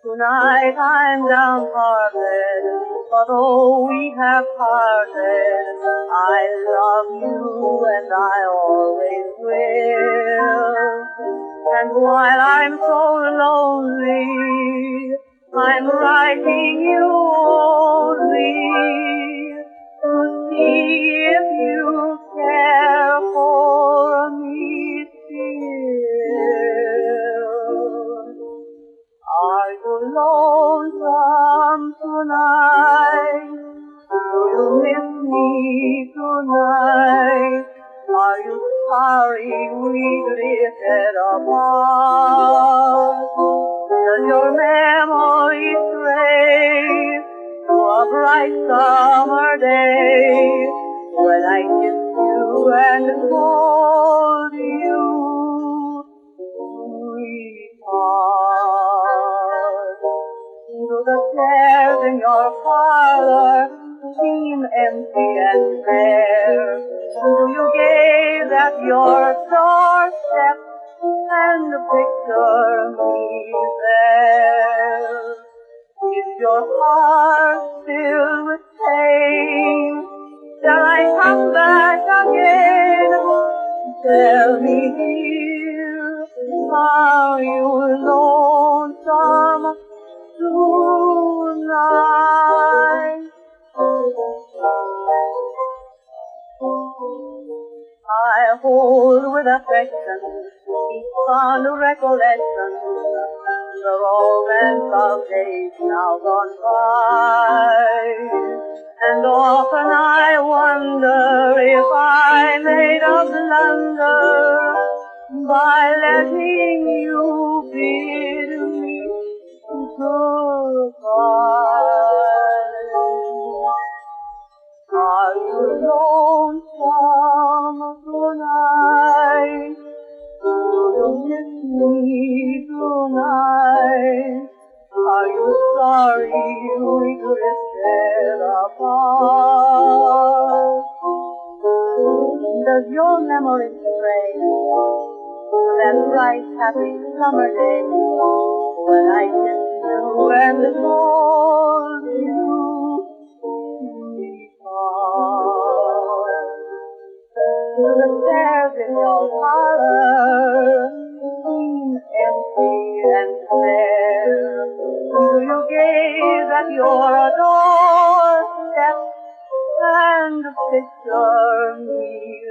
Tonight I'm downhearted, but though we have parted, I love you and I always will. And while I'm so lonely, I'm writing you only to see if you care for me still. Are you lonesome tonight? Do you miss me tonight? Are you sorry we drifted apart? Does your memory stray to a bright summer day when I kissed you and told you, sweetheart? Do the chairs in your parlor seem empty and bare? Do you gaze at your doorstep and picture me there? Is your heart filled with pain? Shall I come back again? Tell me, dear, are you lonesome tonight? I hold with affection each fond recollection, the romance of days now gone by. And often I wonder if I made a blunder by letting you bid me goodbye. Are you lonesome tonight? Do you miss me tonight? Are you sorry we drifted apart? Does your memory stray to that bright, happy summer day when I kissed you and told you, do the chairs in your parlor seem empty and bare? Do you gaze at your doorstep and picture me